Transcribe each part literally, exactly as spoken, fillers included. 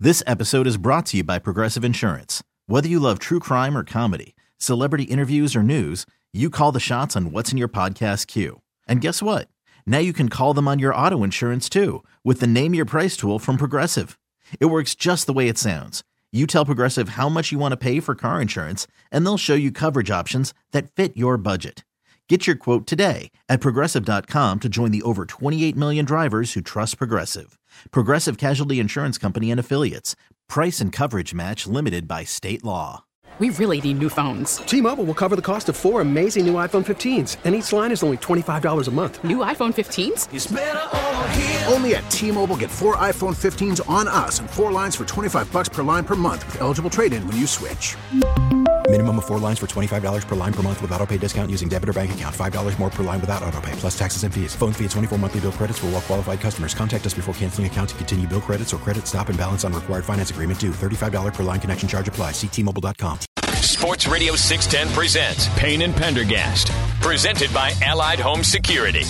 This episode is brought to you by Progressive Insurance. Whether you love true crime or comedy, celebrity interviews or news, you call the shots on what's in your podcast queue. And guess what? Now you can call them on your auto insurance too with the Name Your Price tool from Progressive. It works just the way it sounds. You tell Progressive how much you want to pay for car insurance, and they'll show you coverage options that fit your budget. Get your quote today at Progressive dot com to join the over twenty-eight million drivers who trust Progressive. Progressive Casualty Insurance Company and Affiliates. Price and coverage match limited by state law. We really need new phones. T-Mobile will cover the cost of four amazing new iPhone fifteens, and each line is only twenty-five dollars a month. New iPhone fifteens? It's better over here. Only at T-Mobile, get four iPhone fifteens on us and four lines for twenty-five bucks per line per month with eligible trade-in when you switch. Minimum of four lines for twenty-five dollars per line per month with autopay discount using debit or bank account. five dollars more per line without autopay, plus taxes and fees. Phone fee at twenty-four monthly bill credits for well-qualified customers. Contact us before canceling account to continue bill credits or credit stop and balance on required finance agreement due. thirty-five dollars per line connection charge applies. See T Mobile dot com. Sports Radio six ten presents Payne and Pendergast, presented by Allied Home Security.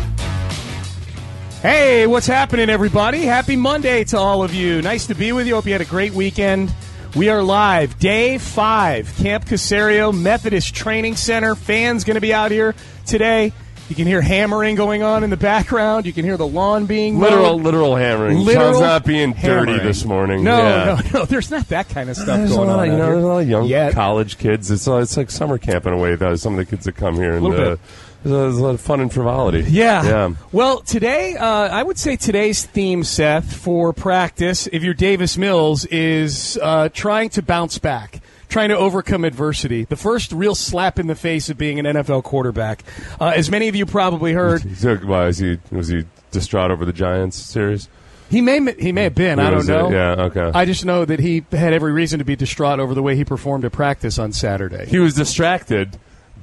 Hey, what's happening, everybody? Happy Monday to all of you. Nice to be with you. Hope you had a great weekend. We are live, day five, Camp Caserio Methodist Training Center. Fans going to be out here today. You can hear hammering going on in the background. You can hear the lawn being mowed. Literal, literal hammering. Literal Sean's not being hammering. dirty this morning. No, yeah. no, no. There's not that kind of stuff there's going a lot, on. You know, out there's a lot of young Yet. college kids. It's uh, it's like summer camp in a way. Though some of the kids that come here, and A little uh, bit. There's, a, there's a lot of fun and frivolity. Yeah. yeah. Well, today, uh, I would say today's theme, Seth, for practice, if you're Davis Mills, is uh, trying to bounce back. Trying to overcome adversity. The first real slap in the face of being an N F L quarterback. Uh, as many of you probably heard. Why is he? Was he distraught over the Giants series? He may he may have been. I don't know. It? Yeah. Okay. I just know that he had every reason to be distraught over the way he performed at practice on Saturday. He was distracted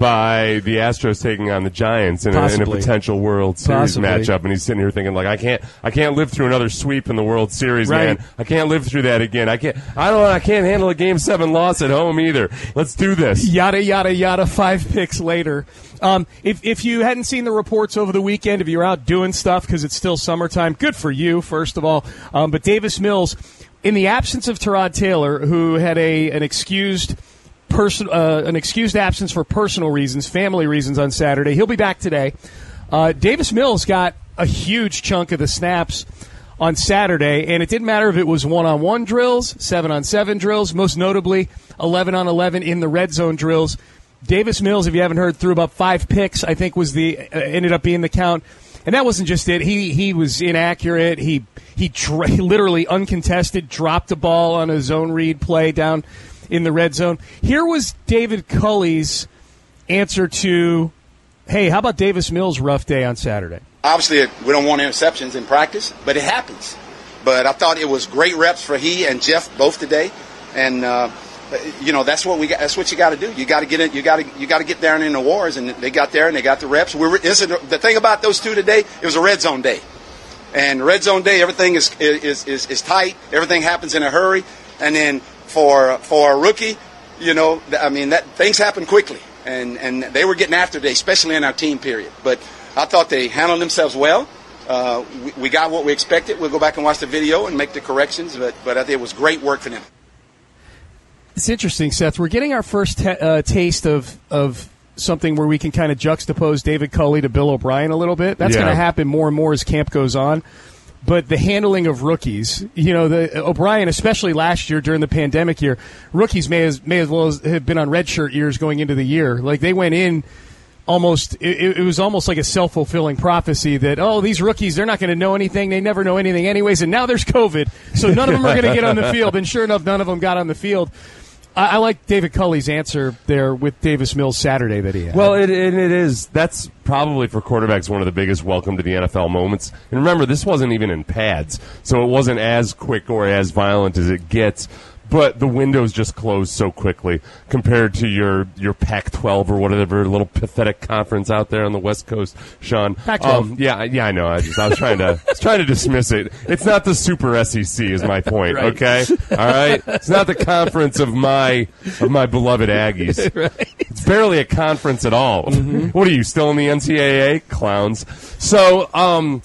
by the Astros taking on the Giants in a, in a potential World Series Possibly. matchup, and he's sitting here thinking, like, I can't, I can't live through another sweep in the World Series, Right. man. I can't live through that again. I can't, I don't, I can't handle a Game Seven loss at home either. Let's do this. Yada yada yada. Five picks later. Um, if if you hadn't seen the reports over the weekend, if you're out doing stuff because it's still summertime, good for you. First of all, um, but Davis Mills, in the absence of Tyrod Taylor, who had a an excused. Person, uh, an excused absence for personal reasons, family reasons on Saturday. He'll be back today. Uh, Davis Mills got a huge chunk of the snaps on Saturday, and it didn't matter if it was one-on-one drills, seven-on-seven drills, most notably eleven-on-eleven in the red zone drills. Davis Mills, if you haven't heard, threw about five picks, I think was the uh, ended up being the count. And that wasn't just it. He he was inaccurate. He, he dra- literally uncontested, dropped a ball on a zone read play down in the red zone. Here was David Culley's answer to, hey, how about Davis Mills' rough day on Saturday? Obviously, we don't want interceptions in practice, but it happens. But I thought it was great reps for he and Jeff both today, and uh, you know that's what we got, that's what you got to do. You got to get it. You got to you got to get down in the wars, and they got there and they got the reps. We were, the thing about those two today, it was a red zone day, and red zone day, everything is is is, is tight. Everything happens in a hurry, and then. For for a rookie, you know, I mean, that things happen quickly, and, and they were getting after it, especially in our team period. But I thought they handled themselves well. Uh, we, we got what we expected. We'll go back and watch the video and make the corrections, but, but I think it was great work for them. It's interesting, Seth. We're getting our first t- uh, taste of of something where we can kind of juxtapose David Culley to Bill O'Brien a little bit. That's Yeah. going to happen more and more as camp goes on. But the handling of rookies, you know, the O'Brien, especially last year during the pandemic year, rookies may as may as well as have been on redshirt years going into the year. Like they went in almost, it, it was almost like a self-fulfilling prophecy that, oh, these rookies, they're not going to know anything. They never know anything anyways. And now there's COVID, so none of them are going to get on the field. And sure enough, none of them got on the field. I, I like David Culley's answer there with Davis Mills Saturday that he had. Well, it, it, it is. That's probably for quarterbacks one of the biggest welcome to the N F L moments. And remember, this wasn't even in pads, so it wasn't as quick or as violent as it gets. But the windows just closed so quickly compared to your, your Pac twelve or whatever little pathetic conference out there on the West Coast, Sean. Pac twelve. Um, yeah, yeah, I know. I just I was trying to I was trying to dismiss it. It's not the Super S E C, is my point. Right. Okay, all right. It's not the conference of my of my beloved Aggies. Right. It's barely a conference at all. Mm-hmm. What are you still in the N C double A? Clowns. So, um.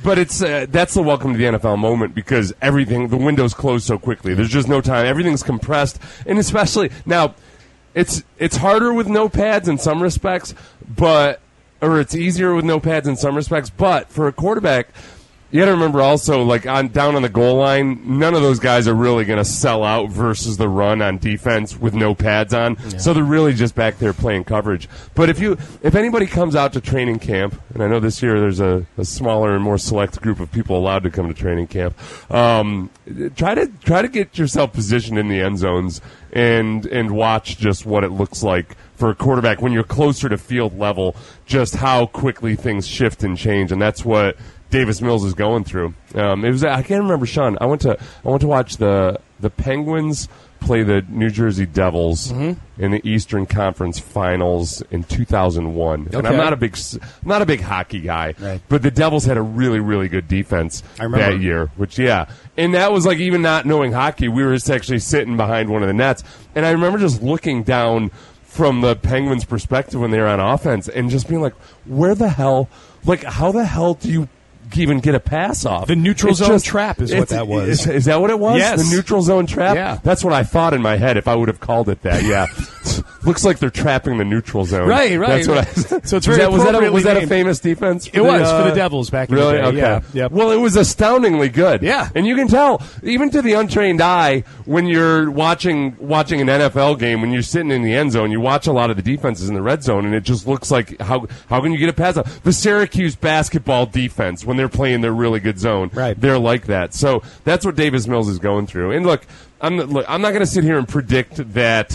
But it's uh, that's the welcome to the N F L moment because everything, the window's closed so quickly. There's just no time. Everything's compressed. And especially, now, it's it's harder with no pads in some respects, but or it's easier with no pads in some respects. But for a quarterback, you got to remember also, like on down on the goal line, none of those guys are really going to sell out versus the run on defense with no pads on. Yeah. So they're really just back there playing coverage. But if you, if anybody comes out to training camp, and I know this year there's a, a smaller and more select group of people allowed to come to training camp, um, try to try to get yourself positioned in the end zones and and watch just what it looks like for a quarterback when you're closer to field level, just how quickly things shift and change, and that's what Davis Mills is going through. Um, it was I can't remember, Sean. I went to I went to watch the the Penguins play the New Jersey Devils mm-hmm. in the Eastern Conference Finals in two thousand one. Okay. And I'm not a big I'm not a big hockey guy, right. But the Devils had a really really good defense that year. Which yeah, and that was like even not knowing hockey, we were just actually sitting behind one of the nets, and I remember just looking down from the Penguins' perspective when they were on offense and just being like, where the hell, like how the hell do you even get a pass off? The neutral it's zone just, trap is what that was. Is, is that what it was? Yes. The neutral zone trap? Yeah. That's what I thought in my head if I would have called it that, yeah. Looks like they're trapping the neutral zone. Right, right. That's what I, so it's very that, was, that a, was that a famous defense? It the, was, uh, for the Devils back in really? the day. Okay. Yeah. Yep. Well, it was astoundingly good. Yeah. And you can tell, even to the untrained eye, when you're watching watching an N F L game, when you're sitting in the end zone, you watch a lot of the defenses in the red zone, and it just looks like, how how can you get a pass off? The Syracuse basketball defense, when they're playing their really good zone, right. They're like that. So that's what Davis Mills is going through. And look, I'm look, I'm not going to sit here and predict that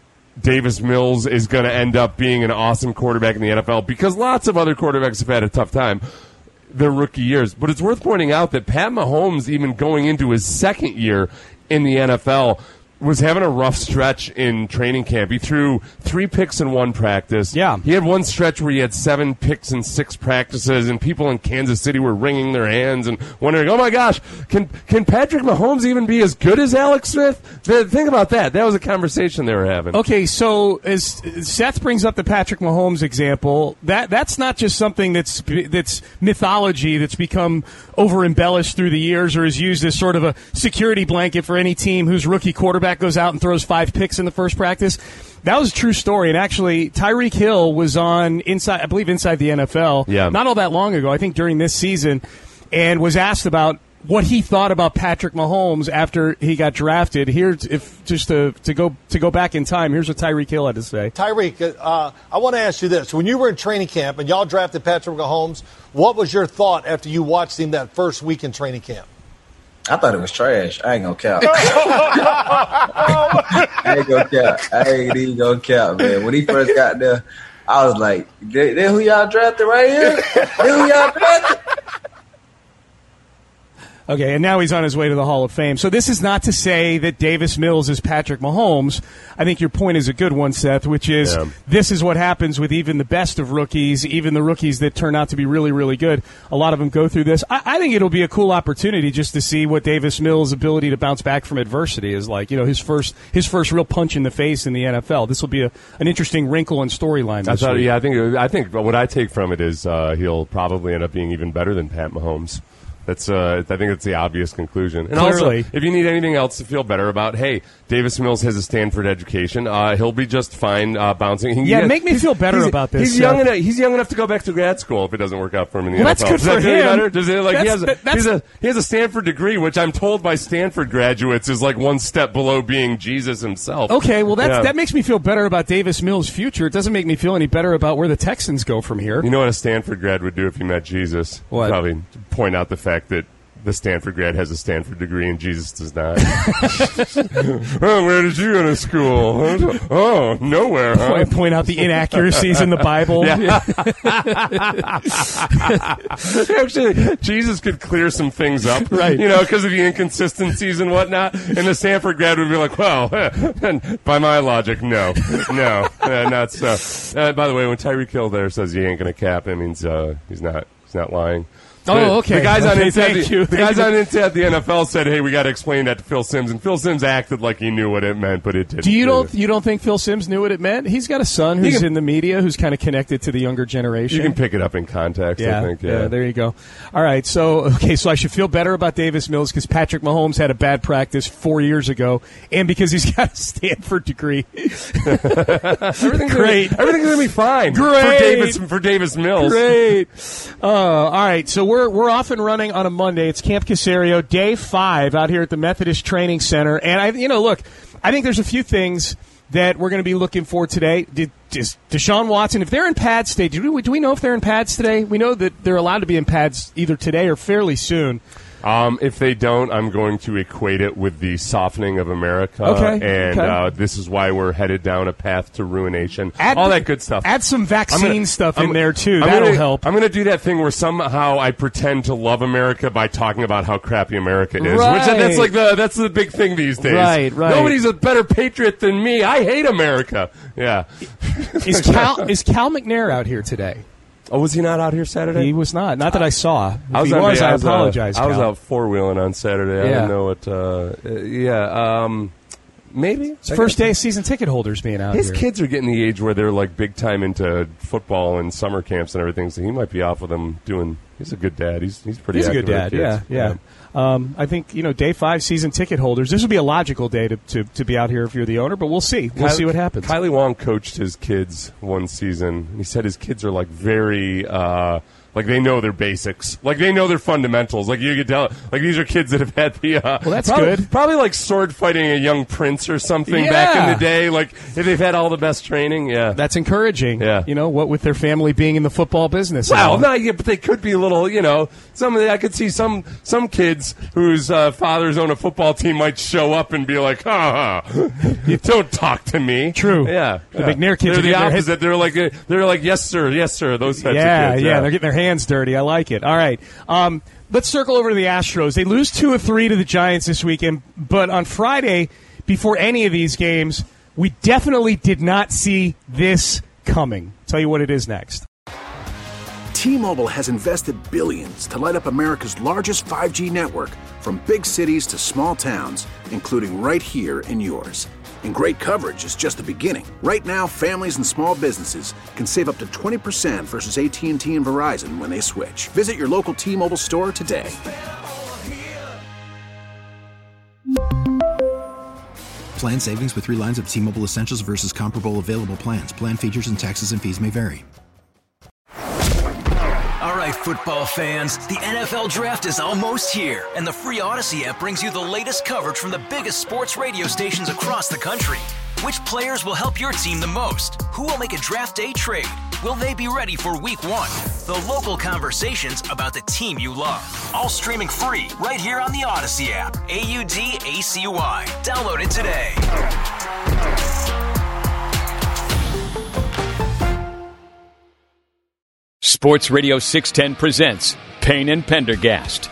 Davis Mills is going to end up being an awesome quarterback in the N F L because lots of other quarterbacks have had a tough time their rookie years. But it's worth pointing out that Pat Mahomes, even going into his second year in the N F L, was having a rough stretch in training camp. He threw three picks in one practice. Yeah. He had one stretch where he had seven picks in six practices, and people in Kansas City were wringing their hands and wondering, oh, my gosh, can can Patrick Mahomes even be as good as Alex Smith? The, think about that. That was a conversation they were having. Okay, so as Seth brings up the Patrick Mahomes example, that that's not just something that's that's mythology that's become over-embellished through the years or is used as sort of a security blanket for any team whose rookie quarterback goes out and throws five picks in the first practice. That was a true story. And actually, Tyreek Hill was on inside, I believe, Inside the N F L, yeah. not all that long ago, I think during this season, and was asked about what he thought about Patrick Mahomes after he got drafted. Here, if just to, to go to go back in time, here's what Tyreek Hill had to say. Tyreek, uh, I want to ask you this. When you were in training camp and y'all drafted Patrick Mahomes, what was your thought after you watched him that first week in training camp? I thought it was trash. I ain't gonna cap. I ain't gonna cap. I ain't even gonna cap, man. When he first got there, I was like, "They who y'all drafted right here? They who y'all drafted?" Okay, and now he's on his way to the Hall of Fame. So this is not to say that Davis Mills is Patrick Mahomes. I think your point is a good one, Seth, which is yeah. This is what happens with even the best of rookies, even the rookies that turn out to be really, really good. A lot of them go through this. I, I think it'll be a cool opportunity just to see what Davis Mills' ability to bounce back from adversity is like. You know, his first his first real punch in the face in the N F L. This will be a, an interesting wrinkle and storyline this thought, week. Yeah, I think I think what I take from it is uh, he'll probably end up being even better than Pat Mahomes. That's uh, I think that's the obvious conclusion. And Clearly. Also, if you need anything else to feel better about, hey, Davis Mills has a Stanford education. Uh, he'll be just fine uh, bouncing. He yeah, get, make me feel better about this. He's uh, young enough. He's young enough to go back to grad school if it doesn't work out for him in the well, N F L. That's good Does for that him. Better? Does it, like, he, has a, that, he's a, he has a Stanford degree, which I'm told by Stanford graduates is like one step below being Jesus himself. Okay, well that's, yeah. that makes me feel better about Davis Mills' future. It doesn't make me feel any better about where the Texans go from here. You know what a Stanford grad would do if he met Jesus? What? Probably point out the fact that the Stanford grad has a Stanford degree and Jesus does not. Oh, where did you go to school? Oh, nowhere, huh? Point, point out the inaccuracies in the Bible. Yeah. Actually, Jesus could clear some things up, right? You know, because of the inconsistencies and whatnot. And the Stanford grad would be like, well, by my logic, no. No, uh, not so. Uh, by the way, when Tyreek Hill there says he ain't going to cap, it means uh, he's not, he's not lying. Oh, the, okay. The guys okay, on Inside thank the, you. the guys on Inside the N F L said, "Hey, we got to explain that to Phil Simms," and Phil Simms acted like he knew what it meant, but it didn't. Do you don't you don't think Phil Simms knew what it meant? He's got a son who's can, in the media, who's kind of connected to the younger generation. You can pick it up in context. Yeah, I think. Yeah. yeah. There you go. All right. So okay. So I should feel better about Davis Mills because Patrick Mahomes had a bad practice four years ago, and because he's got a Stanford degree. everything's Great. Gonna, everything's gonna be fine. Great for Davis for Davis Mills. Great. Uh, all right. So we're we're off and running on a Monday. It's Camp Caserio, day five out here at the Methodist Training Center. And, I, you know, look, I think there's a few things that we're going to be looking for today. Did, does Deshaun Watson, if they're in pads today, do we, do we know if they're in pads today? We know that they're allowed to be in pads either today or fairly soon. Um, if they don't, I'm going to equate it with the softening of America. Okay, And okay. Uh, this is why we're headed down a path to ruination. Add All the, that good stuff. Add some vaccine gonna, stuff I'm, in there, too. I'm That'll gonna, help. I'm going to do that thing where somehow I pretend to love America by talking about how crappy America is. Right. Which that's like the that's the big thing these days. Right, right. Nobody's a better patriot than me. I hate America. Yeah. Is Cal, is Cal McNair out here today? Oh, was he not out here Saturday? He was not. Not that I saw. If I was he on, was, I, I was, apologize, uh, I was Cal. out four wheeling on Saturday. I Yeah. didn't know what. Uh, uh, yeah, um, maybe It's the first day of season ticket holders being out His here. kids are getting the age where they're like big time into football and summer camps and everything. So he might be off with them doing. He's a good dad. He's he's pretty. He's a active good with dad. kids. Yeah, yeah. Um, I think you know, day five season ticket holders. This would be a logical day to, to, to be out here if you're the owner. But we'll see. We'll Kylie, see what happens. Kylie Wong coached his kids one season. He said his kids are like very. Uh, Like, they know their basics. Like, they know their fundamentals. Like, you could tell. Like, these are kids that have had the... Uh, well, that's probably, good. Probably, like, sword fighting a young prince or something Yeah. back in the day. Like, if they've had all the best training, yeah. That's encouraging. Yeah. You know, what with their family being in the football business. and Well, all. not yet, but they could be a little, you know, some of the, I could see some some kids whose uh, fathers own a football team might show up and be like, ha ha, you don't talk to me. True. Yeah. The yeah. McNair kids They're are the getting their opposite. They're like, uh, they're like, yes, sir, yes, sir, those types yeah, of kids. yeah, they're getting their hands dirty. I like it. All right. Um, let's circle over to the Astros. They lose two of three to the Giants this weekend, but on Friday, before any of these games, we definitely did not see this coming. Tell you what it is next. T-Mobile has invested billions to light up America's largest five G network, from big cities to small towns, including right here in yours. And great coverage is just the beginning. Right now, families and small businesses can save up to twenty percent versus A T and T and Verizon when they switch. Visit your local T-Mobile store today. Plan savings with three lines of T-Mobile Essentials versus comparable available plans. Plan features and taxes and fees may vary. All right, football fans, the N F L Draft is almost here, and the free Odyssey app brings you the latest coverage from the biggest sports radio stations across the country. Which players will help your team the most? Who will make a draft day trade? Will they be ready for week one? The local conversations about the team you love. All streaming free right here on the Odyssey app. A U D A C Y. Download it today. Sports Radio six ten presents Payne and Pendergast.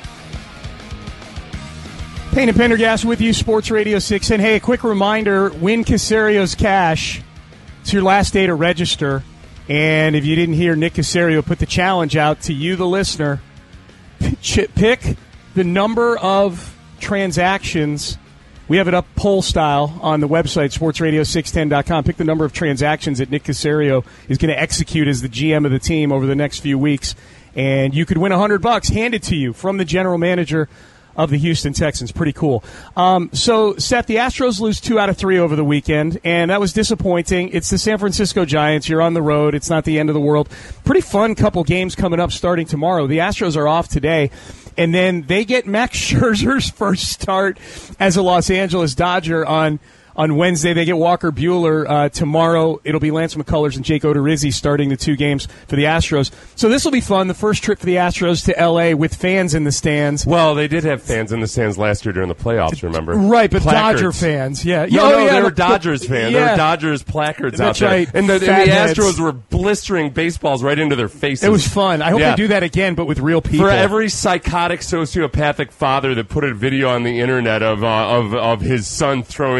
Payne and Pendergast with you, Sports Radio six. And hey, a quick reminder, win Caserio's cash. It's your last day to register. And if you didn't hear, Nick Caserio put the challenge out to you, the listener. Pick the number of transactions. We have it up poll style on the website, sports radio six ten dot com. Pick the number of transactions that Nick Caserio is going to execute as the G M of the team over the next few weeks. And you could win one hundred bucks handed to you from the general manager of the Houston Texans. Pretty cool. Um, so, Seth, the Astros lose two out of three over the weekend, and that was disappointing. It's the San Francisco Giants. You're on the road. It's not the end of the world. Pretty fun couple games coming up starting tomorrow. The Astros are off today, and then they get Max Scherzer's first start as a Los Angeles Dodger on On Wednesday, they get Walker Buehler. Uh, tomorrow, it'll be Lance McCullers and Jake Odorizzi starting the two games for the Astros. So this will be fun. The first trip for the Astros to L A with fans in the stands. Well, they did have fans in the stands last year during the playoffs, remember? Right, but Placards. Dodger fans, yeah. No, oh, no, yeah, they were the- Dodgers fans. yeah. There were Dodgers placards That's out there. right. And the, and the Fatheads. Astros were blistering baseballs right into their faces. It was fun. I hope Yeah. they do that again, but with real people. For every psychotic, sociopathic father that put a video on the internet of uh, of of his son throwing at Altuve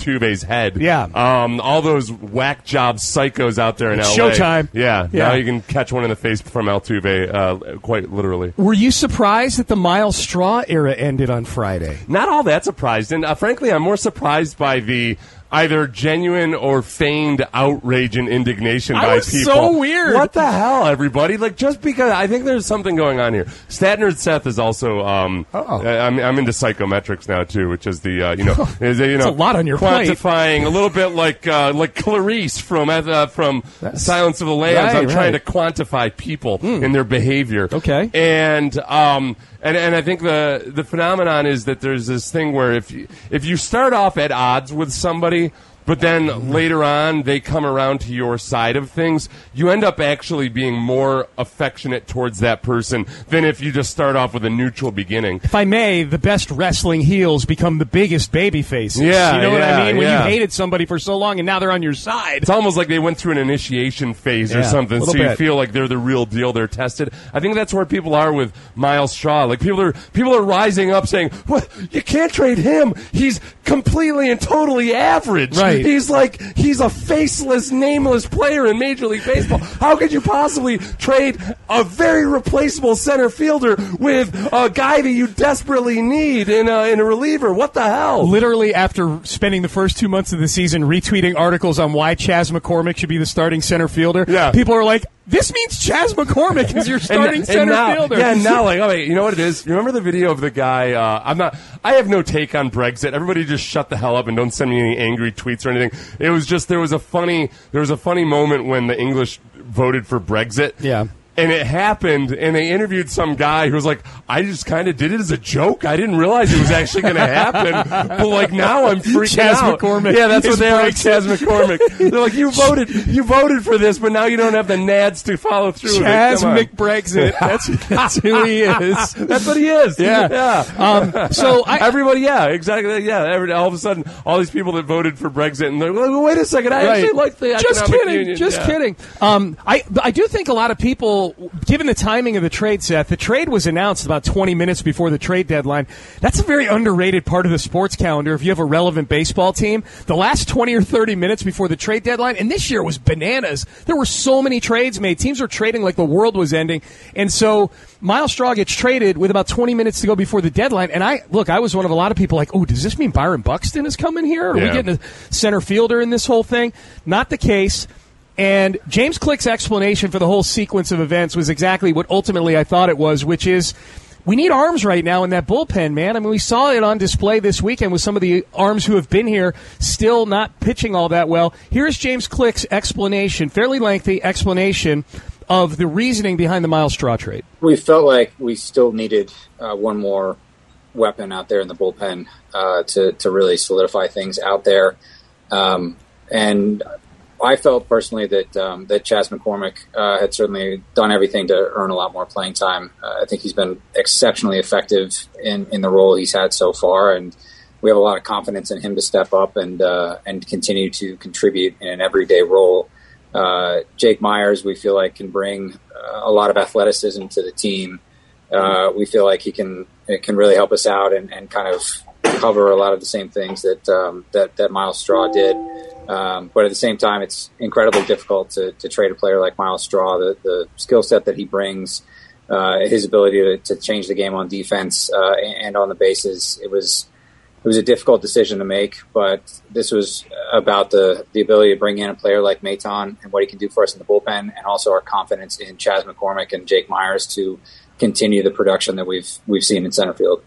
Altuve's head. Yeah. Um, all those whack job psychos out there in It's L A. showtime. Yeah, Yeah. Now you can catch one in the face from Altuve, uh, quite literally. Were you surprised that the Miles Straw era ended on Friday? Not all that surprised, and uh, frankly, I'm more surprised by the either genuine or feigned outrage and indignation I by was people. so weird. What the hell, everybody? Like, just because I think there's something going on here. Statner Seth is also. Um, Oh. I'm, I'm into psychometrics now too, which is the uh, you know is a, you know a lot on your plate. quantifying a little bit like uh, like Clarice from uh, from That's- Silence of the Lambs. Right, I'm trying to right. quantify people and their behavior. Okay. And um and and I think the the phenomenon is that there's this thing where if you, if you start off at odds with somebody, but then later on they come around to your side of things, you end up actually being more affectionate towards that person than if you just start off with a neutral beginning. If I may, the best wrestling heels become the biggest baby faces. Yeah, you know what yeah, I mean? When yeah. you hated somebody for so long and now they're on your side. It's almost like they went through an initiation phase or Yeah, something, little so you bit. feel like they're the real deal. They're tested. I think that's where people are with Miles Straw. Like people are people are rising up saying, "What? You can't trade him. He's completely and totally average. Right. He's like he's a faceless, nameless player in Major League Baseball. How could you possibly trade a very replaceable center fielder with a guy that you desperately need in a, in a reliever? What the hell?" Literally, after spending the first two months of the season retweeting articles on why Chas McCormick should be the starting center fielder, Yeah. people are like, this means Chas McCormick is your starting and, center and now, fielder. Yeah, and now, like, oh, wait, you know what it is? You remember the video of the guy? Uh, I'm not. I have no take on Brexit. Everybody just shut the hell up and don't send me any angry tweets or anything. It was just there was a funny there was a funny moment when the English voted for Brexit. Yeah. And it happened, and they interviewed some guy who was like, I just kind of did it as a joke. I didn't realize it was actually going to happen. But, like, now I'm freaking Chas out. McCormick Yeah, that's is what they are, like Brexit. Chas McCormick. They're like, you voted you voted for this, but now you don't have the nads to follow through with it. Chas Come on. McBrexit. That's, that's who he is. That's what he is. Yeah. Yeah. Um, so I, Everybody, yeah, exactly. Yeah. Every, all of a sudden, all these people that voted for Brexit, and they're like, well, wait a second, I Right. actually like the just economic kidding, union. just Yeah. kidding. Um, I I do think a lot of people, given the timing of the trade, Seth, the trade was announced about twenty minutes before the trade deadline. That's a very underrated part of the sports calendar. If you have a relevant baseball team, the last twenty or thirty minutes before the trade deadline, and this year was bananas. There were so many trades made. Teams were trading like the world was ending, and so Miles Straw gets traded with about twenty minutes to go before the deadline. And I look, I was one of a lot of people like, oh, does this mean Byron Buxton is coming here? Are Yeah. we getting a center fielder in this whole thing? Not the case. And James Click's explanation for the whole sequence of events was exactly what ultimately I thought it was, which is we need arms right now in that bullpen, man. I mean, we saw it on display this weekend with some of the arms who have been here still not pitching all that well. Here's James Click's explanation, fairly lengthy explanation of the reasoning behind the Miles Straw trade. We felt like we still needed uh, one more weapon out there in the bullpen uh, to, to really solidify things out there. Um, and I felt personally that um, that Chas McCormick uh, had certainly done everything to earn a lot more playing time. Uh, I think he's been exceptionally effective in, in the role he's had so far, and we have a lot of confidence in him to step up and uh, and continue to contribute in an everyday role. Uh, Jake Myers, we feel like, can bring uh, a lot of athleticism to the team. Uh, we feel like he can it can really help us out and, and kind of cover a lot of the same things that um, that, that Miles Straw did. Um, but at the same time, it's incredibly difficult to, to trade a player like Miles Straw. The, the skill set that he brings, uh, his ability to, to change the game on defense uh, and on the bases, it was it was a difficult decision to make. But this was about the, the ability to bring in a player like Maton and what he can do for us in the bullpen, and also our confidence in Chas McCormick and Jake Myers to continue the production that we've we've seen in center field.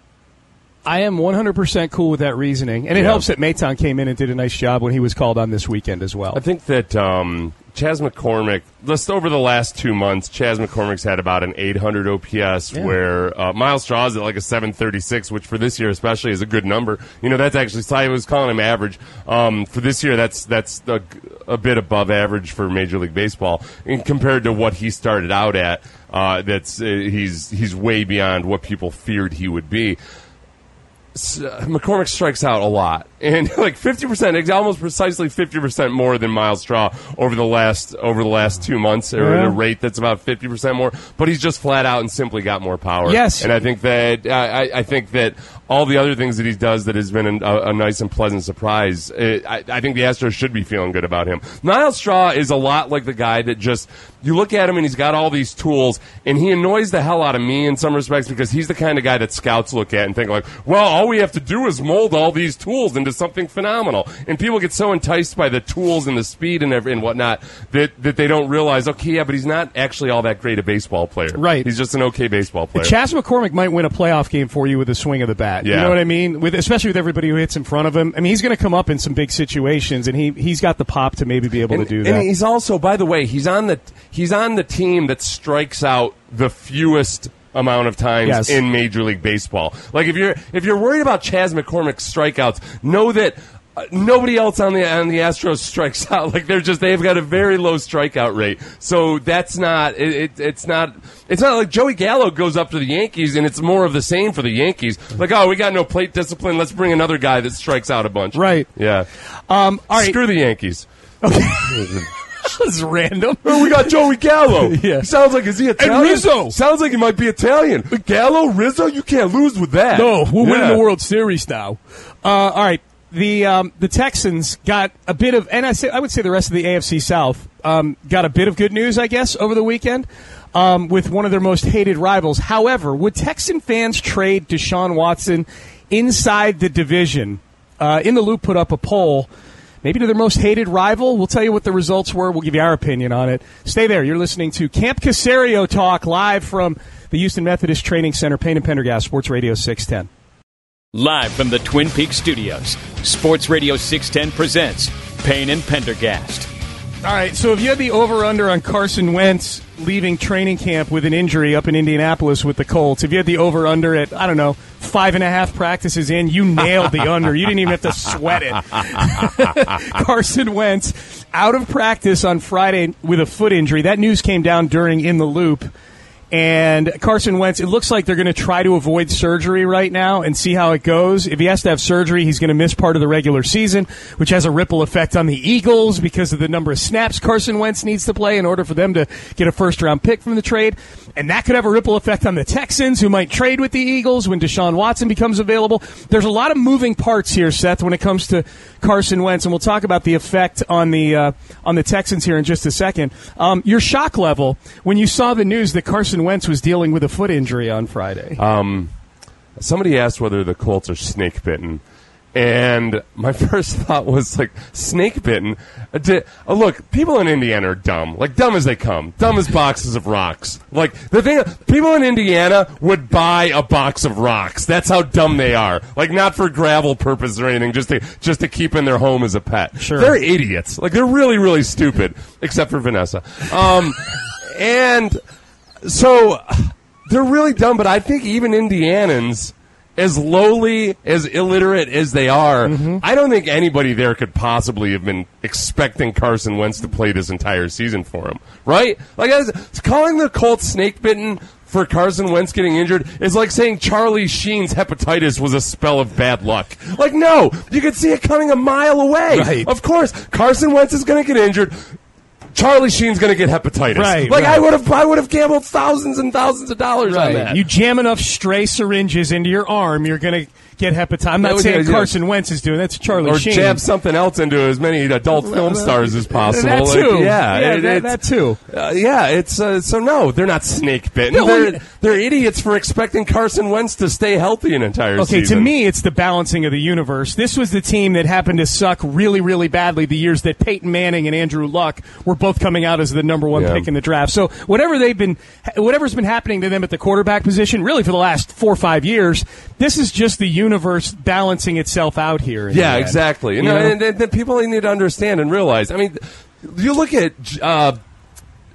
I am one hundred percent cool with that reasoning, and it Yeah. helps that Maton came in and did a nice job when he was called on this weekend as well. I think that um, Chas McCormick, just over the last two months, Chas McCormick's had about an eight hundred O P S, Yeah. where uh, Miles Straw's at like a seven thirty-six, which for this year especially is a good number. You know, that's actually, I was calling him average. Um, for this year, that's that's a, a bit above average for Major League Baseball, and compared to what he started out at. Uh, that's uh, he's he's way beyond what people feared he would be. McCormick strikes out a lot, and like fifty percent, almost precisely fifty percent more than Miles Straw over the last over the last two months, or Yeah. at a rate that's about fifty percent more. But he's just flat out and simply got more power. Yes, and I think that I, I think that all the other things that he does that has been a, a nice and pleasant surprise. It, I, I think the Astros should be feeling good about him. Miles Straw is a lot like the guy that just you look at him and he's got all these tools, and he annoys the hell out of me in some respects because he's the kind of guy that scouts look at and think like, well, all we have to do is mold all these tools into something phenomenal. And people get so enticed by the tools and the speed and, every, and whatnot that, that they don't realize, okay, yeah, but he's not actually all that great a baseball player. Right. He's just an okay baseball player. Chas McCormick might win a playoff game for you with a swing of the bat. Yeah. You know what I mean? With especially with everybody who hits in front of him. I mean, he's going to come up in some big situations, and he he's got the pop to maybe be able and, to do that. And he's also, by the way, he's on the he's on the team that strikes out the fewest amount of times Yes. in Major League Baseball. Like if you're if you're worried about Chas McCormick's strikeouts, know that uh, nobody else on the on the Astros strikes out. Like they're just they've got a very low strikeout rate. So that's not it, it it's not it's not like Joey Gallo goes up to the Yankees and it's more of the same for the Yankees. Like, oh, we got no plate discipline, let's bring another guy that strikes out a bunch. Right. Yeah. Um all right. Screw the Yankees. This is random. Oh, we got Joey Gallo. Yeah. He sounds like, is he Italian? And Rizzo. Sounds like he might be Italian. Gallo, Rizzo, you can't lose with that. No, we're Yeah. winning the World Series now. Uh, all right. The um, the Texans got a bit of, and I say I would say the rest of the A F C South um, got a bit of good news, I guess, over the weekend um, with one of their most hated rivals. However, would Texan fans trade Deshaun Watson inside the division? Uh, In the Loop put up a poll, maybe to their most hated rival. We'll tell you what the results were. We'll give you our opinion on it. Stay there. You're listening to Camp Caserio Talk live from the Houston Methodist Training Center, Payne and Pendergast, Sports Radio six ten. Live from the Twin Peaks studios, Sports Radio six ten presents Payne and Pendergast. All right, so if you had the over-under on Carson Wentz leaving training camp with an injury up in Indianapolis with the Colts, if you had the over-under at, I don't know, five and a half practices in, you nailed the under. You didn't even have to sweat it. Carson Wentz out of practice on Friday with a foot injury. That news came down during In the Loop. And Carson Wentz, it looks like they're going to try to avoid surgery right now and see how it goes. If he has to have surgery, he's going to miss part of the regular season, which has a ripple effect on the Eagles because of the number of snaps Carson Wentz needs to play in order for them to get a first-round pick from the trade. And that could have a ripple effect on the Texans, who might trade with the Eagles when Deshaun Watson becomes available. There's a lot of moving parts here, Seth, when it comes to Carson Wentz, and we'll talk about the effect on the uh, on the Texans here in just a second. Um, your shock level when you saw the news that Carson Wentz was dealing with a foot injury on Friday. Um, somebody asked whether the Colts are snake bitten, and my first thought was like, snake bitten. Uh, di- oh, look, people in Indiana are dumb, like dumb as they come, dumb as boxes of rocks. Like the thing, people in Indiana would buy a box of rocks. That's how dumb they are. Like not for gravel purpose or anything, just to just to keep in their home as a pet. Sure, they're idiots. Like they're really really stupid, except for Vanessa. Um, and. So, they're really dumb, but I think even Indianans, as lowly, as illiterate as they are, mm-hmm. I don't think anybody there could possibly have been expecting Carson Wentz to play this entire season for him, right? Like, as, calling the Colts snake-bitten for Carson Wentz getting injured is like saying Charlie Sheen's hepatitis was a spell of bad luck. Like, no, you could see it coming a mile away. Right. Of course, Carson Wentz is going to get injured. Charlie Sheen's going to get hepatitis. Right, like right. I would have, I would have gambled thousands and thousands of dollars right. on that. You jam enough stray syringes into your arm, you're going to get hepatitis. I'm not saying Carson Wentz is doing that's Charlie or Sheen. jab something else into as many adult film stars as possible. That like, too. yeah, yeah it, that, that too. Uh, yeah, it's uh, so no, they're not snake bitten. No, they're, they're idiots for expecting Carson Wentz to stay healthy an entire okay, season. To me, it's the balancing of the universe. This was the team that happened to suck really, really badly the years that Peyton Manning and Andrew Luck were both coming out as the number one Yeah. pick in the draft. So whatever they've been, whatever's been happening to them at the quarterback position, really for the last four or five years, this is just the universe balancing itself out here. Yeah, exactly. You know, and, and, and people need to understand and realize. I mean, you look at uh,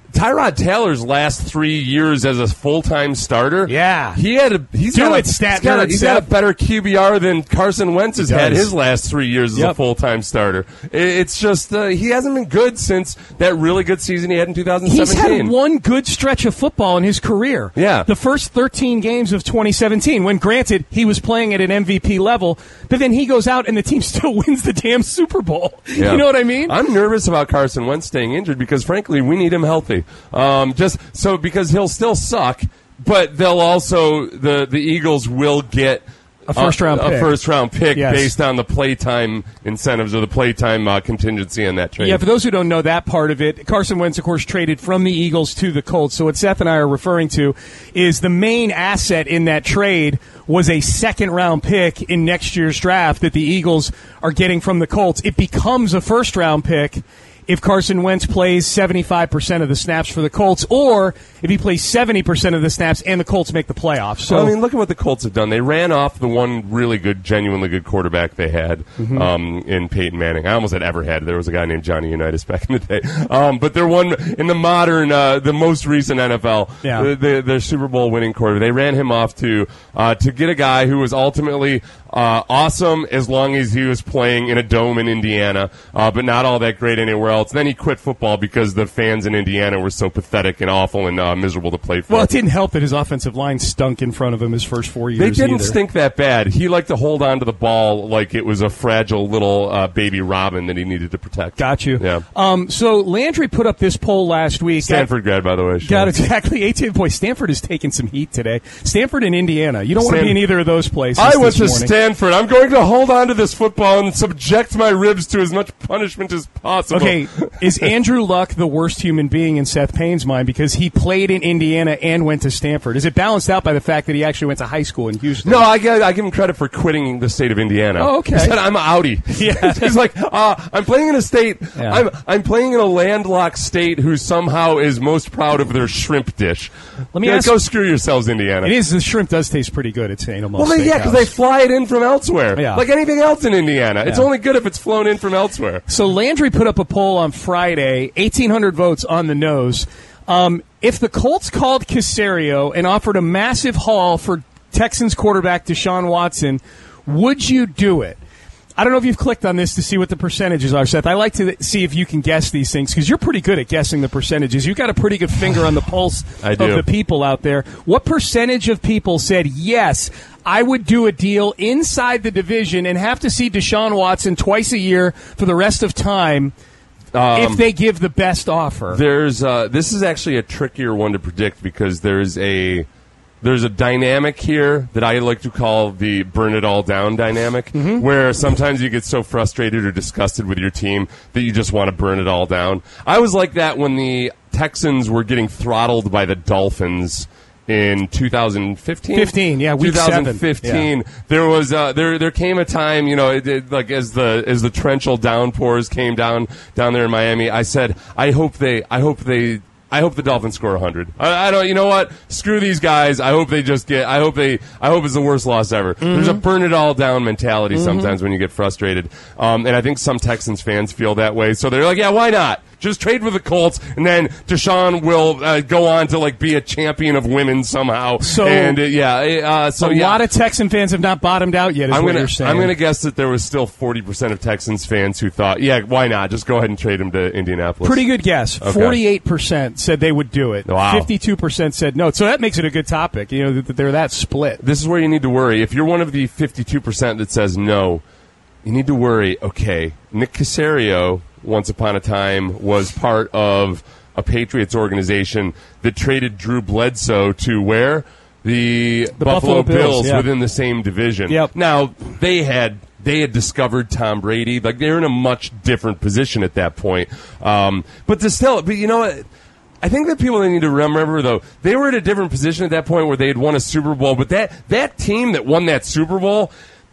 Tyrod Taylor's last three years as a full-time starter, yeah, he had a he's Do got it, a, stat he's got a, nerd, he's got a Seth. better Q B R than Carson Wentz has He had does. his last three years as Yep. a full-time starter. It, it's just uh, he hasn't been good since that really good season he had in two thousand seventeen. He's had one good stretch of football in his career. Yeah. The first thirteen games of twenty seventeen, when granted he was playing at an M V P level, but then he goes out and the team still wins the damn Super Bowl. Yeah. You know what I mean? I'm nervous about Carson Wentz staying injured because, frankly, we need him healthy. Um, just so because he'll still suck, but they'll also the the Eagles will get A first-round a, pick. a first round pick Yes. based on the playtime incentives or the playtime uh, contingency in that trade. Yeah, for those who don't know that part of it, Carson Wentz, of course, traded from the Eagles to the Colts. So what Seth and I are referring to is the main asset in that trade was a second-round pick in next year's draft that the Eagles are getting from the Colts. It becomes a first-round pick if Carson Wentz plays seventy-five percent of the snaps for the Colts, or if he plays seventy percent of the snaps and the Colts make the playoffs. So Well, I mean, look at what the Colts have done. They ran off the one really good, genuinely good quarterback they had Mhm. um, in Peyton Manning. I almost had ever had. There was a guy named Johnny Unitas back in the day. Um, but they're one in the modern, uh, the most recent N F L, Yeah. the, the, their Super Bowl winning quarterback. They ran him off to uh, to get a guy who was ultimately uh, awesome as long as he was playing in a dome in Indiana, uh, but not all that great anywhere else. Then he quit football because the fans in Indiana were so pathetic and awful and uh, miserable to play for. well, it didn't help that his offensive line stunk in front of him his first four years. They didn't either. stink that bad. He liked to hold on to the ball like it was a fragile little uh, baby robin that he needed to protect. Got you. Yeah. Um, so Landry put up this poll last week. Stanford grad, by the way. Sean. Got exactly eighteen. Boy, Stanford is taking some heat today. Stanford and Indiana. You don't want to Stan- be in either of those places. I went this to morning. Stanford. I'm going to hold on to this football and subject my ribs to as much punishment as possible. Okay, is Andrew Luck the worst human being in Seth Payne's mind because he played in Indiana and went to Stanford? Is it balanced out by the fact that he actually went to high school in Houston? No, I, give- I give him credit for quitting the state of Indiana. Oh, okay. He said, I'm an outie. Yeah. He's like, uh, I'm playing in a state, Yeah. I'm, I'm playing in a landlocked state who somehow is most proud of their shrimp dish. Let me Yeah, ask- Go screw yourselves, Indiana. It is. The shrimp does taste pretty good at Saint Elmo. Well, they, yeah, because they fly it in from elsewhere. Yeah. Like anything else in Indiana. It's Yeah. only good if it's flown in from elsewhere. So Landry put up a poll on Friday, eighteen hundred votes on the nose. Um, if the Colts called Caserio and offered a massive haul for Texans quarterback Deshaun Watson, would you do it? I don't know if you've clicked on this to see what the percentages are, Seth. I like to see if you can guess these things because you're pretty good at guessing the percentages. You've got a pretty good finger on the pulse I of do. the people out there. What percentage of people said, yes, I would do a deal inside the division and have to see Deshaun Watson twice a year for the rest of time Um, if they give the best offer? There's uh, this is actually a trickier one to predict because there's a there's a dynamic here that I like to call the burn it all down dynamic, Mm-hmm. where sometimes you get so frustrated or disgusted with your team that you just want to burn it all down. I was like that when the Texans were getting throttled by the Dolphins in two thousand fifteen. fifteen, yeah, week seven. twenty fifteen. There was uh, there there came a time, you know, it, it, like as the as the torrential downpours came down down there in Miami. I said, I hope they, I hope they. I hope the Dolphins score one hundred. I, I don't. You know what? Screw these guys. I hope they just get. I hope they. I hope it's the worst loss ever. Mm-hmm. There's a burn it all down mentality sometimes when you get frustrated, um, and I think some Texans fans feel that way. So they're like, yeah, why not? Just trade with the Colts, and then Deshaun will uh, go on to like be a champion of women somehow. So- and uh, yeah, uh, so a yeah. lot of Texan fans have not bottomed out yet, is I'm what gonna, you're saying. I'm going to guess that there was still forty percent of Texans fans who thought, yeah, why not? Just go ahead and trade him to Indianapolis. Pretty good guess. Okay. forty-eight percent said they would do it. Wow. fifty-two percent said no. So that makes it a good topic, you know, that they're that split. This is where you need to worry. If you're one of the fifty-two percent that says no, you need to worry, okay, Nick Caserio, once upon a time, was part of a Patriots organization that traded Drew Bledsoe to where? The, The Buffalo, Buffalo Bills, Bills yeah. within the same division. Yep. Now, they had they had discovered Tom Brady. Like, they're in a much different position at that point. Um, but to still, but you know what? I think that people need to remember, though, they were at a different position at that point where they had won a Super Bowl. But that, that team that won that Super Bowl,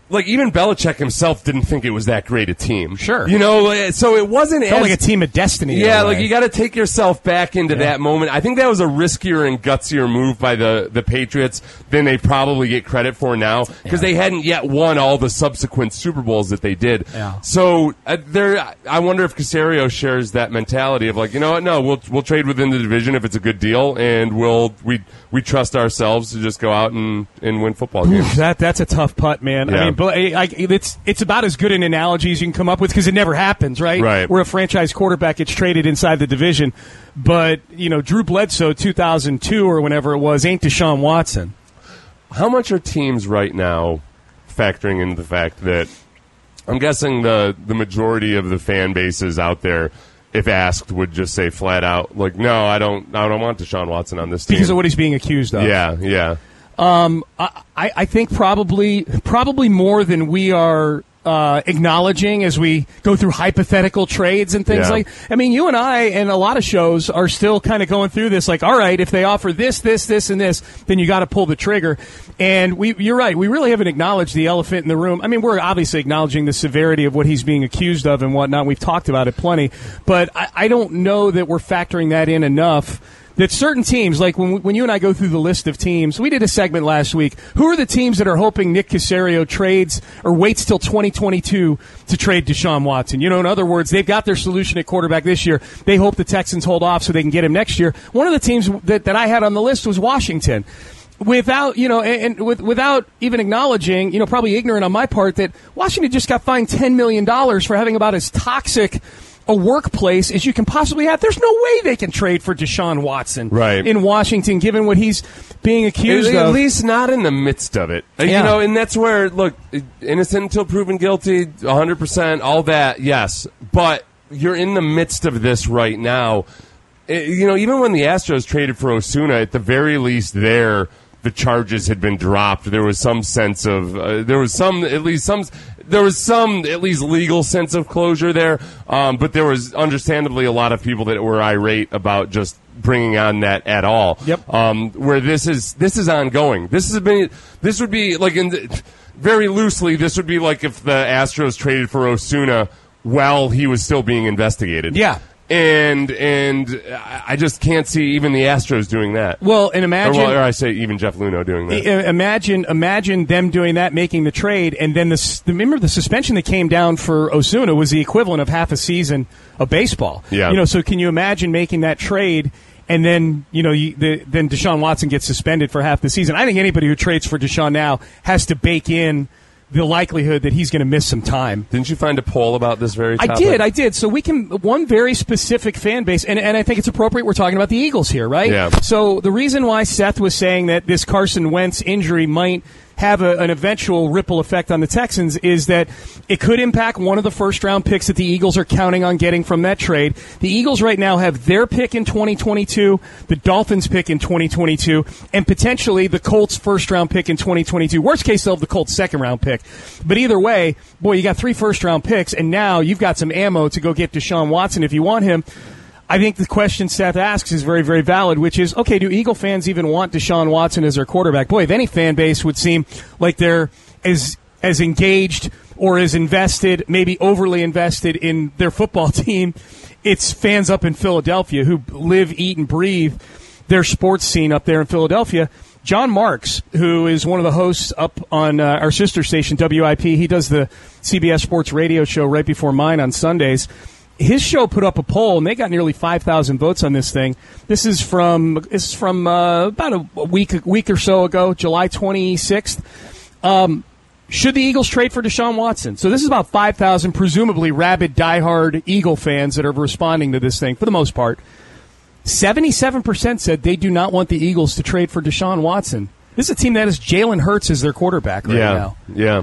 like even Belichick himself didn't think it was that great a team. Sure. You know, so it wasn't Felt as, like a team of destiny. Yeah, in a like way. you got to take yourself back into Yeah. that moment. I think that was a riskier and gutsier move by the, the Patriots than they probably get credit for now because Yeah. they hadn't yet won all the subsequent Super Bowls that they did. Yeah. So uh, there, I wonder if Caserio shares that mentality of like, you know what? No, we'll we'll trade within the division if it's a good deal, and we'll we we trust ourselves to just go out and, and win football games. Oof, that that's a tough putt, man. Yeah. I mean, but I, I, it's it's about as good an analogy as you can come up with because it never happens, right? Right. Where a franchise quarterback gets traded inside the division, but you know, Drew Bledsoe, two thousand two or whenever it was, ain't Deshaun Watson. How much are teams right now factoring into the fact that I'm guessing the the majority of the fan bases out there, if asked, would just say flat out, like, no, I don't, I don't want Deshaun Watson on this team Because of what he's being accused of. Yeah, yeah. Um, I, I think probably probably more than we are uh, acknowledging as we go through hypothetical trades and things Yeah. like. I mean, you and I and a lot of shows are still kind of going through this. Like, all right, if they offer this, this, this, and this, then you got to pull the trigger. And we, you're right. We really haven't acknowledged the elephant in the room. I mean, we're obviously acknowledging the severity of what he's being accused of and whatnot. We've talked about it plenty, but I, I don't know that we're factoring that in enough. That certain teams, like when when you and I go through the list of teams, we did a segment last week. Who are the teams that are hoping Nick Caserio trades or waits till twenty twenty-two to trade Deshaun Watson? You know, in other words, they've got their solution at quarterback this year. They hope the Texans hold off so they can get him next year. One of the teams that, that I had on the list was Washington. Without, you know, and, and with, without even acknowledging, you know, probably ignorant on my part, that Washington just got fined ten million dollars for having about as toxic a workplace as you can possibly have. There's no way they can trade for Deshaun Watson Right. in Washington, given what he's being accused At, of. at least not in the midst of it. Uh, Yeah. You know, and that's where, look, innocent until proven guilty, one hundred percent, all that, yes. But you're in the midst of this right now. Uh, You know, even when the Astros traded for Osuna, at the very least there, the charges had been dropped. There was some sense of, uh, there was some, at least some, there was some, at least legal sense of closure there. Um, but there was understandably a lot of people that were irate about just bringing on that at all. Yep. Um, where this is, this is ongoing. This has been, this would be like in the, very loosely, this would be like if the Astros traded for Osuna while he was still being investigated. Yeah. And and I just can't see even the Astros doing that. Well, and imagine, or, well, or I say even Jeff Luhnow doing that. I- imagine, imagine them doing that, making the trade, and then the s- remember the suspension that came down for Osuna was the equivalent of half a season of baseball. Yeah. You know, so can you imagine making that trade? And then, you know, you, the, then Deshaun Watson gets suspended for half the season. I think anybody who trades for Deshaun now has to bake in the likelihood that he's going to miss some time. Didn't you find a poll about this very topic? I did, I did. So we can, one very specific fan base, and, and I think it's appropriate we're talking about the Eagles here, right? Yeah. So the reason why Seth was saying that this Carson Wentz injury might have a, an eventual ripple effect on the Texans is that it could impact one of the first-round picks that the Eagles are counting on getting from that trade. The Eagles right now have their pick in twenty twenty-two, the Dolphins' pick in twenty twenty-two, and potentially the Colts' first-round pick in twenty twenty-two. Worst case, they'll have the Colts' second-round pick. But either way, boy, you got three first-round picks, and now you've got some ammo to go get Deshaun Watson if you want him. I think the question Seth asks is very, very valid, which is, okay, do Eagle fans even want Deshaun Watson as their quarterback? Boy, if any fan base would seem like they're as as engaged or as invested, maybe overly invested in their football team, it's fans up in Philadelphia who live, eat, and breathe their sports scene up there in Philadelphia. John Marks, who is one of the hosts up on uh, our sister station, W I P, he does the C B S Sports radio show right before mine on Sundays. His show put up a poll, and they got nearly five thousand votes on this thing. This is from this is from uh, about a week a week or so ago, July twenty-sixth. Um, should the Eagles trade for Deshaun Watson? So this is about five thousand, presumably rabid, diehard Eagle fans that are responding to this thing for the most part. seventy-seven percent said they do not want the Eagles to trade for Deshaun Watson. This is a team that has Jalen Hurts as their quarterback right yeah, now. Yeah.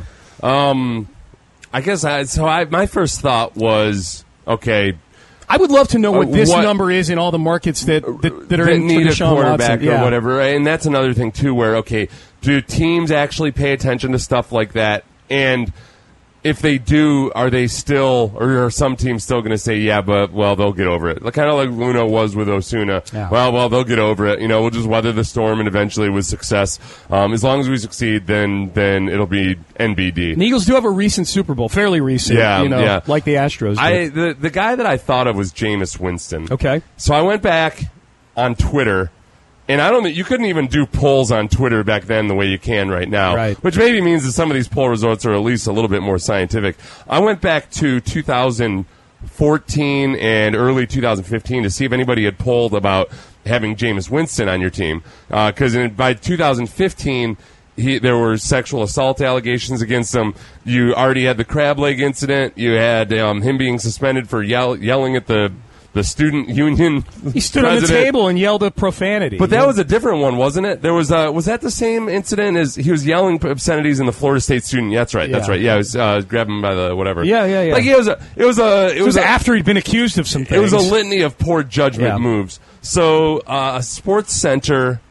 Um, I guess I, so. I, my first thought was, okay, I would love to know what uh, this what, number is in all the markets that that, that are that in need for a Deshaun quarterback Watson. or Yeah. whatever. And that's another thing too, where okay, do teams actually pay attention to stuff like that? And if they do, are they still, or are some teams still going to say, yeah, but, well, they'll get over it? Like, kind of like Luna was with Osuna. Yeah. Well, well, they'll get over it. You know, we'll just weather the storm, and eventually with success, um, as long as we succeed, then then it'll be N B D. And the Eagles do have a recent Super Bowl, fairly recent, Yeah, you know, yeah. like the Astros did. I the, the guy that I thought of was Jameis Winston. Okay. So I went back on Twitter, and I don't think you couldn't even do polls on Twitter back then the way you can right now. Right. Which maybe means that some of these poll results are at least a little bit more scientific. I went back to two thousand fourteen and early two thousand fifteen to see if anybody had polled about having Jameis Winston on your team. Because uh, by two thousand fifteen, he, there were sexual assault allegations against him. You already had the crab leg incident. You had um, him being suspended for yell, yelling at the the student union. He stood president. on the table and yelled a profanity. But that was a different one, wasn't it? There was uh, was that the same incident as he was yelling obscenities in the Florida State student? Yeah, that's right. That's Yeah. right. Yeah, it was uh, grabbing him by the whatever. Yeah, yeah, yeah. Like it was a, it was a, it It was was a, after he'd been accused of some things. it was a litany of poor judgment Yeah. moves. So, uh, Sports Center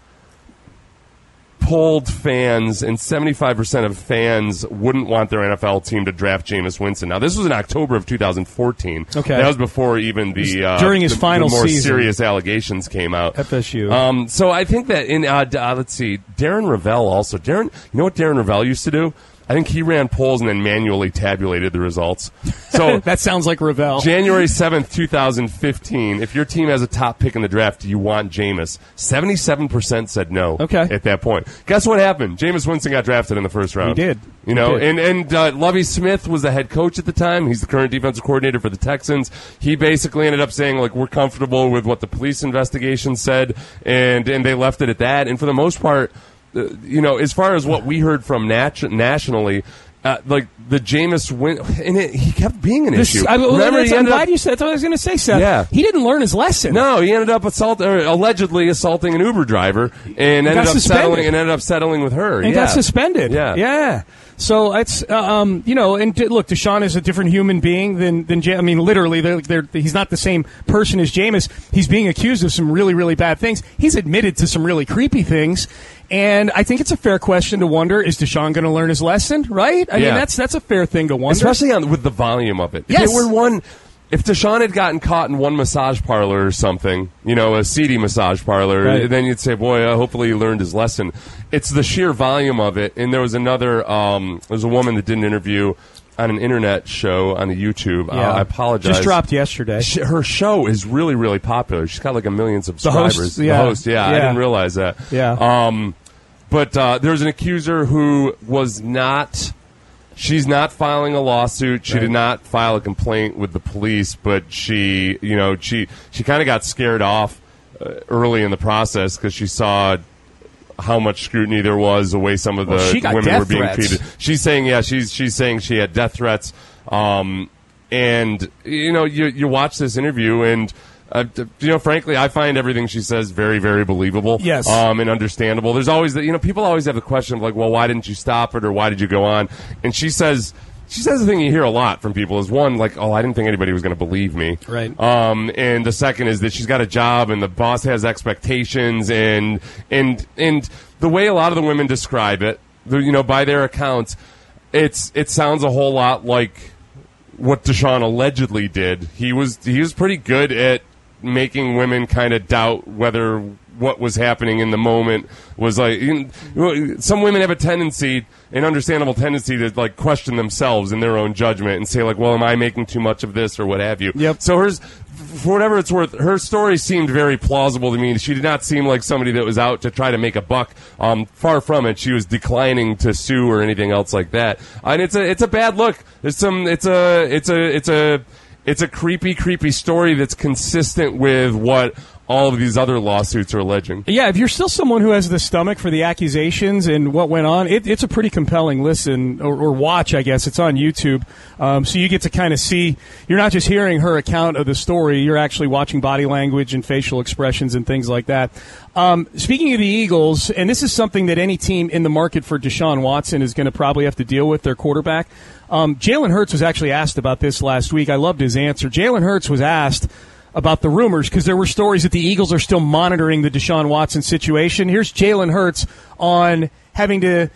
polled fans, and seventy-five percent of fans wouldn't want their N F L team to draft Jameis Winston. Now, this was in October of two thousand fourteen. Okay. That was before even the uh, during his the, final the more season. serious allegations came out. F S U. Um, so I think that in uh, d- uh, let's see, Darren Ravel also. Darren, you know what Darren Ravel used to do? I think he ran polls and then manually tabulated the results. So that sounds like Ravel. January seventh, two thousand fifteen, if your team has a top pick in the draft, do you want Jameis? seventy-seven percent said no. Okay. At that point. Guess what happened? Jameis Winston got drafted in the first round. He did. You know, He did. and, and uh, Lovie Smith was the head coach at the time. He's the current defensive coordinator for the Texans. He basically ended up saying, like, we're comfortable with what the police investigation said, and, and they left it at that. And for the most part, uh, you know, as far as what we heard from nat- nationally, Uh, like the Jameis Win, and it, he kept being an This, issue. I, well, Remember, that's, he I'm ended glad up, you said that's what I was going to say, Seth. Yeah. He didn't learn his lesson. no, he ended up assault, or allegedly assaulting an Uber driver, and ended got up suspended. settling and ended up settling with her. And yeah. got suspended. Yeah, Yeah. So it's, uh, um, you know, and d- look, Deshaun is a different human being than, than J- I mean, literally, they're, they're, he's not the same person as Jameis. He's being accused of some really, really bad things. He's admitted to some really creepy things. And I think it's a fair question to wonder, is Deshaun going to learn his lesson, right? I Yeah. mean, that's that's a fair thing to wonder. especially on, with the volume of it. Yes. If it were one, if Deshaun had gotten caught in one massage parlor or something, you know, a seedy massage parlor, Right. then you'd say, boy, uh, hopefully he learned his lesson. It's the sheer volume of it. And there was another, um, there was a woman that did an interview on an internet show on the YouTube. Yeah. Uh, I apologize. Just dropped yesterday. She, her show is really, really popular. She's got like a million subscribers. host, yeah. The host, yeah, I Yeah. didn't realize that. Yeah. Um, but uh, there's an accuser who was not. She's not filing a lawsuit. She Right. did not file a complaint with the police, but she, you know, she she kind of got scared off uh, early in the process because she saw how much scrutiny there was, the way some of the Well, she got women death were being threats. treated. She's saying, yeah, she's she's saying she had death threats. Um, and you know, you you watch this interview and. Uh, you know, frankly, I find everything she says very, very believable. Yes. Um, and understandable. There's always, the, you know, people always have the question of like, well, why didn't you stop it or why did you go on? And she says, she says the thing you hear a lot from people is one, like, oh, I didn't think anybody was going to believe me. Right. Um, and the second is that she's got a job and the boss has expectations and, and, and the way a lot of the women describe it, the, you know, by their accounts, it's, it sounds a whole lot like what Deshaun allegedly did. He was, he was pretty good at making women kind of doubt whether what was happening in the moment was like, you know, some women have a tendency, an understandable tendency to like question themselves in their own judgment and say like, well, am I making too much of this or what have you? Yep. So hers, for whatever it's worth, her story seemed very plausible to me. She did not seem like somebody that was out to try to make a buck. Um, far from it. She was declining to sue or anything else like that. And it's a, it's a bad look. There's some, it's a, it's a, it's a, It's a creepy, creepy story that's consistent with what all of these other lawsuits are alleging. Yeah, if you're still someone who has the stomach for the accusations and what went on, it, it's a pretty compelling listen or, or watch, I guess. It's on YouTube. Um, so you get to kind of see, you're not just hearing her account of the story, you're actually watching body language and facial expressions and things like that. Um, speaking of the Eagles, and this is something that any team in the market for Deshaun Watson is going to probably have to deal with, their quarterback. Um, Jalen Hurts was actually asked about this last week. I loved his answer. Jalen Hurts was asked about the rumors because there were stories that the Eagles are still monitoring the Deshaun Watson situation. Here's Jalen Hurts on having to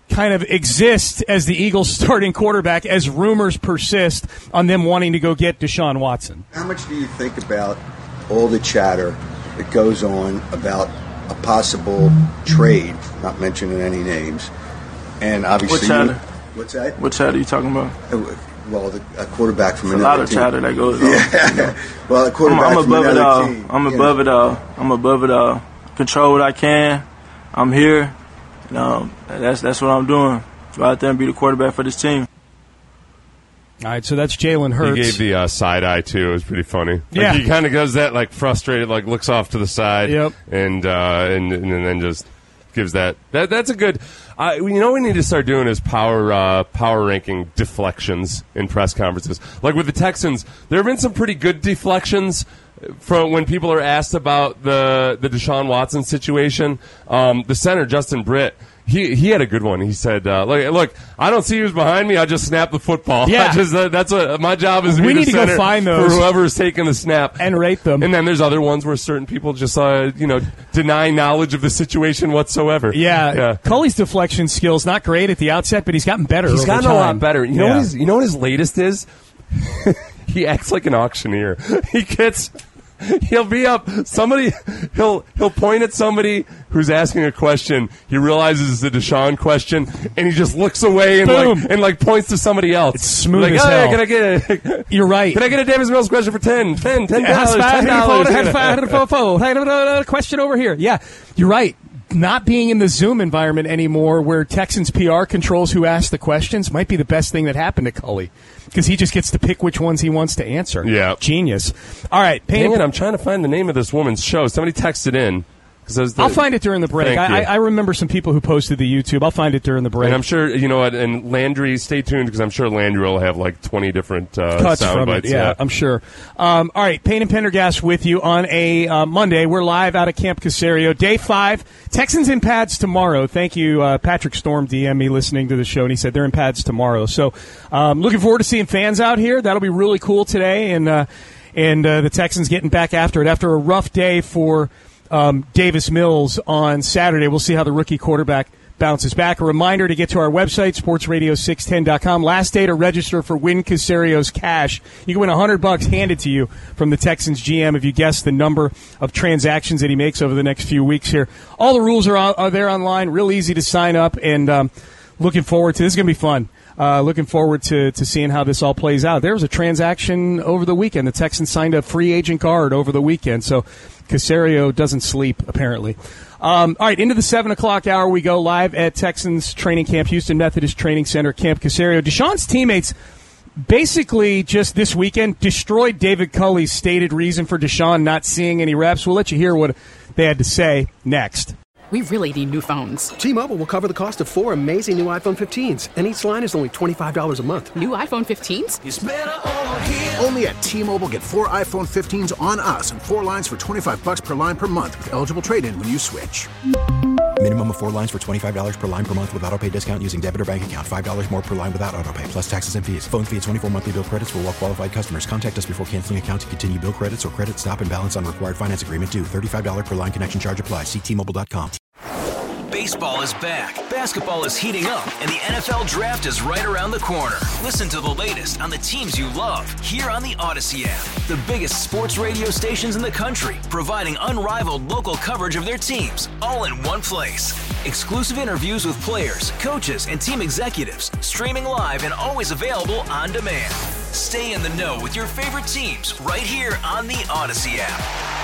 kind of exist as the Eagles' starting quarterback as rumors persist on them wanting to go get Deshaun Watson. How much do you think about all the chatter that goes on about a possible trade, not mentioning any names, and obviously... What chatter? You, what's that? What chatter are you talking about? Well, the, a quarterback from There's another a lot of team. chatter that goes on. Yeah. You know. Well, a quarterback I'm, I'm from above it another all. team. I'm Yeah. above it all. I'm above it all. Control what I can. I'm here. You know, that's that's what I'm doing. Go out there and be the quarterback for this team. All right, so that's Jalen Hurts. He gave the uh, side eye too. It was pretty funny. Like, Yeah. he kind of goes that like frustrated, like looks off to the side. Yep. And uh, and and then just gives that. That that's a good. Uh, you know, what we need to start doing is power uh, power ranking deflections in press conferences. Like with the Texans, there have been some pretty good deflections from when people are asked about the the Deshaun Watson situation. Um, the center Justin Britt. He he had a good one. He said, uh, "Look, look, I don't see who's behind me. I just snap the football. Yeah. I just, uh, that's what my job is. To We be need the to go center find those. for whoever's taking the snap and rate them. And then there's other ones where certain people just, uh, you know, deny knowledge of the situation whatsoever. Yeah, yeah. Culley's deflection skills not great at the outset, but he's gotten better. He's over gotten time. a lot better. You know Yeah. what his, you know what his latest is? He acts like an auctioneer. He gets. He'll be up. Somebody. He'll he'll point at somebody who's asking a question. He realizes it's a Deshaun question, and he just looks away and Boom. like and like points to somebody else. It's smooth like, as oh, hell. Can I get a? You're right. Can I get a Davis Mills question for ten? Ten. Ten dollars. Ten dollars. Question over here. Yeah, you're right. Not being in the Zoom environment anymore where Texans P R controls who asks the questions might be the best thing that happened to Culley because he just gets to pick which ones he wants to answer. Yeah. Genius. All right. Dang it, I'm trying to find the name of this woman's show. Somebody texted in. The, I'll find it during the break. Thank I, you. I remember some people who posted the YouTube. I'll find it during the break. And I'm sure, you know what, and Landry, stay tuned because I'm sure Landry will have like twenty different uh, cuts sound from bites. it. Yeah, yeah. I'm sure. Um, all right, Payne and Pendergast with you on a uh, Monday. We're live out of Camp Caserio. Day five. Texans in pads tomorrow. Thank you. Uh, Patrick Storm D M'd me listening to the show, and he said they're in pads tomorrow. So um, looking forward to seeing fans out here. That'll be really cool today. And, uh, and uh, the Texans getting back after it after a rough day for um, Davis Mills on Saturday. We'll see how the rookie quarterback bounces back. A reminder to get to our website, sports radio six ten dot com. Last day to register for Win Caserio's Cash. You can win one hundred bucks handed to you from the Texans G M if you guess the number of transactions that he makes over the next few weeks here. All the rules are, are there online. Real easy to sign up, and um, looking forward to this. Is going to be fun. Uh, looking forward to, to seeing how this all plays out. There was a transaction over the weekend. The Texans signed a free agent guard over the weekend, so Caserio doesn't sleep, apparently. Um, all right, into the seven o'clock hour, we go live at Texans training camp, Houston Methodist Training Center, Camp Caserio. Deshaun's teammates basically just this weekend destroyed David Culley's stated reason for Deshaun not seeing any reps. We'll let you hear what they had to say next. We really need new phones. T-Mobile will cover the cost of four amazing new iPhone fifteens, and each line is only twenty-five dollars a month. New iPhone fifteens? It's better over here. Only at T-Mobile, get four iPhone fifteens on us and four lines for twenty-five bucks per line per month with eligible trade-in when you switch. Minimum of four lines for twenty-five dollars per line per month with autopay discount using debit or bank account. five dollars more per line without autopay, plus taxes and fees. Phone fee at twenty-four monthly bill credits for well-qualified customers. Contact us before canceling account to continue bill credits or credit stop and balance on required finance agreement due. thirty-five dollars per line connection charge applies. See T Mobile dot com. Baseball is back, basketball is heating up, and the N F L Draft is right around the corner. Listen to the latest on the teams you love here on the Odyssey app. The biggest sports radio stations in the country, providing unrivaled local coverage of their teams, all in one place. Exclusive interviews with players, coaches, and team executives, streaming live and always available on demand. Stay in the know with your favorite teams right here on the Odyssey app.